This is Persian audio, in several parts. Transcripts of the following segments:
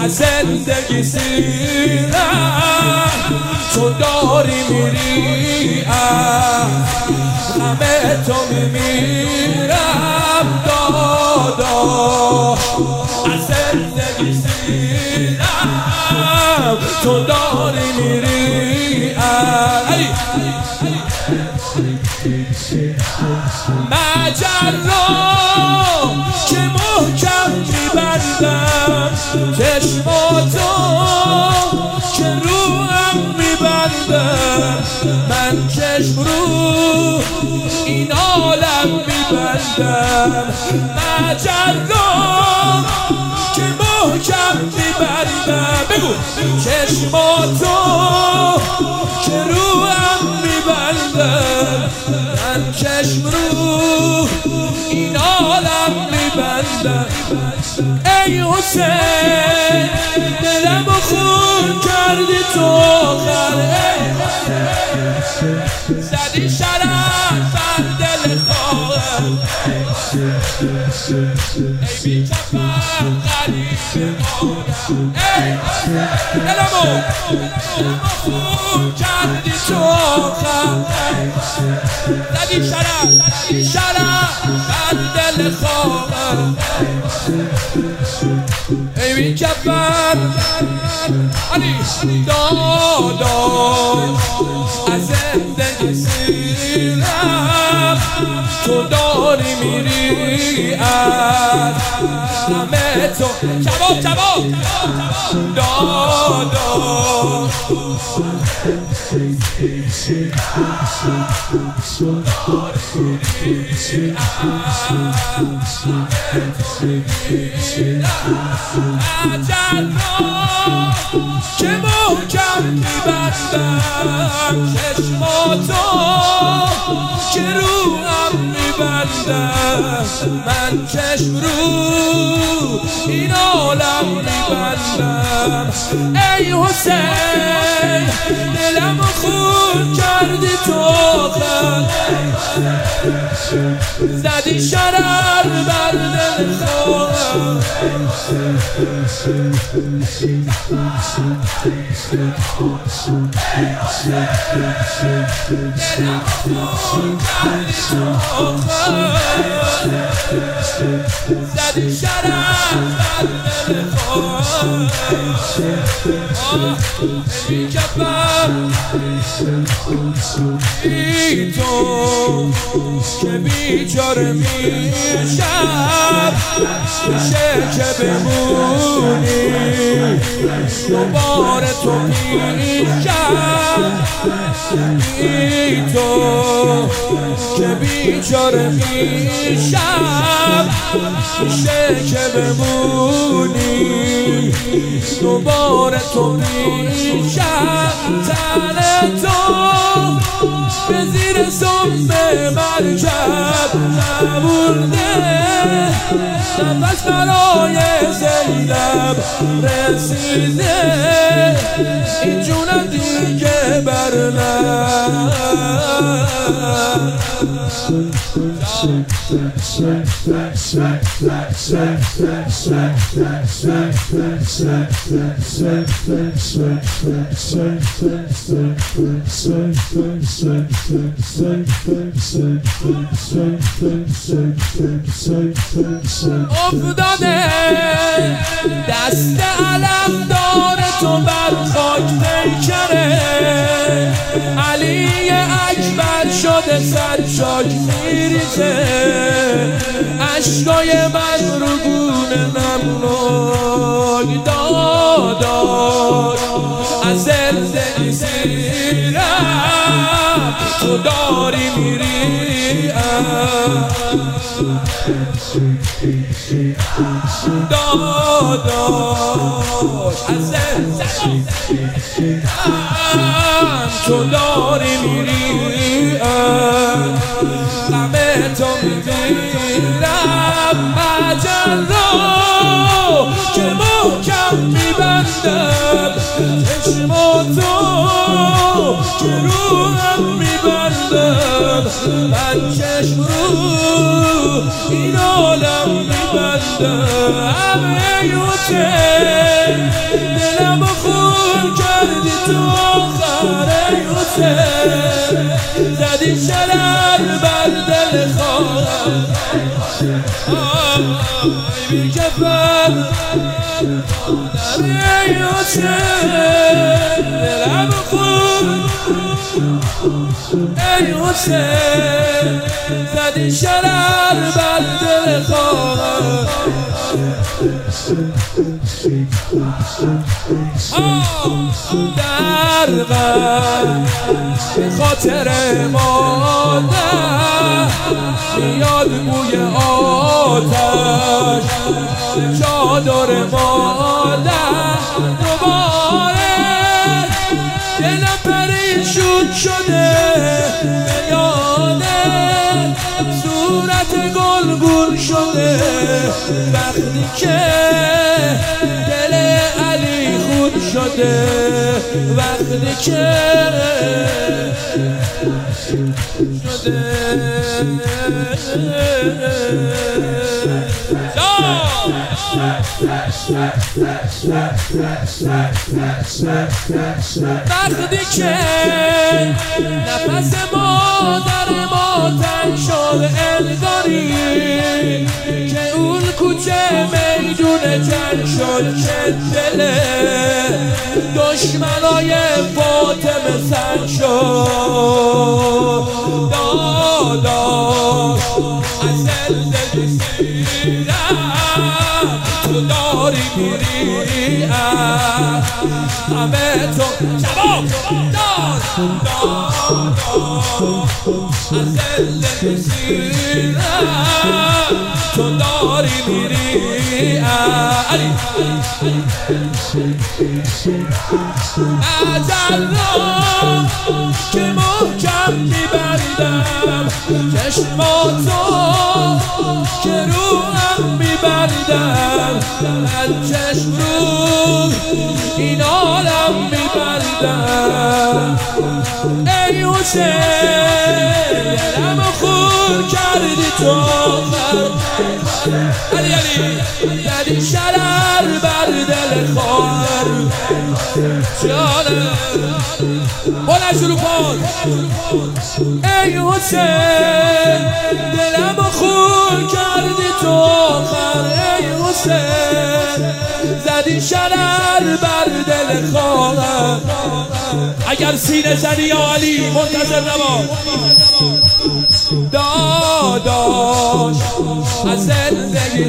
از زندگی سیرم، تو داری میری همه تو میمیرم دادا. از زندگی سیرم، تو داری میری مجرا که محکم میبندم، چشماتو که روهم میبندم، من چشم رو این عالم میبندم. مجرا که محکم میبندم، بگو چشماتو که روهم میبندم، من چشم رو این عالم میبندم. ای حسین دلم خون کردی تو آخر، زدی شرم بر دل خواهم. ای بی کفن غریب مانم، ای دلمو خون کردی تو آخر، زدی شرم بر دل خواهم. ای بی کفن علی دادا، از زندگی سیرم، تو داری میری از همه تو. جواب دادا، مجرا که محکم میبندم، چشماتو که روهم میبندم، من چشم رو این عالم میبندم. ای حسین دلم خون کردی تو آخر، زدی شرر بر دل خواهم. زدی شرر بر دل خواهم. ای کفن ای تو که بیچاره میشم، میشه که بمونی دوباره تو پیشم. ای تو که بیچاره میشم، میشه که بمونی دوباره تو پیشم. تن تو به زیر سم مرکب نمونده، نفس برای زینب رسیده، این جونم دیگه بر افتاده دست علم داره تو بر خاک پیکره، علی اکبر شده سر شاک میریزه، عشقای من رو گونه نمناک دادا. از زندگی سیرم، تو داری میری دادا. از زندگی سیرم، تو داری میری همه تو میمیرم. مجرا که محکم میبندم، چشماتو که روهم میبندم، من چشم رو این عالم میبندم. ای حسین دلم خون کردی تو آخر ای حسین زدی شرر بر دل خواهرم ای بی کفن ای حسین دلم خون ای حسین زدی شرر بر دل خواهرم در غم به خاطر مادر میاد بوی آتش چادر مادر دوباره دلم پریشون شده به یاده صورت گلگون شده وقتی که دل علی خون شده وقتی که شده وقتی که نفس مادر ما تنگ شد انگاری که اون کوچه میدون جنگ شد که دل دشمنای فاطمه سنگ شد داداش از زندگی سیرم تو داری میری همه تو جواب داد از زندگی سیرم تو داری میری اجل را که محکم میبندم چشماتو که رو هم میبندم من چشم رو این عالم میبندم ای حسین دلم خون کردی تو آخر علی زدی شرر بر دل خواهر جانم بلند شروع کن ای حسین دلم خون کردی تو آخر ای حسین زدی شرر بر دل خواهر اگر سینه زدی یا علی منتظر نباش داداش از زندگی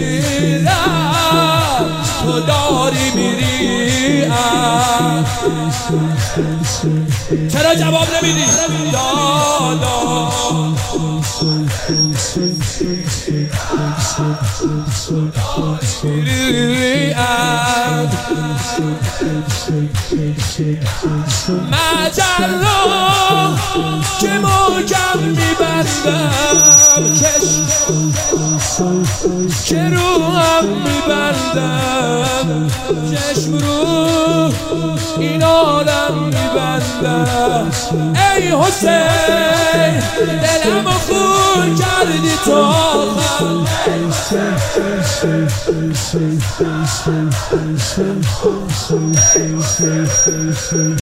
سیرم تو داری میری چرا جواب نمیدی داداش مجر را که محکم میبندم چشم که رو هم میبندم چشم رو این عالم میبندم ای حسین دلم خون کردی تو آخر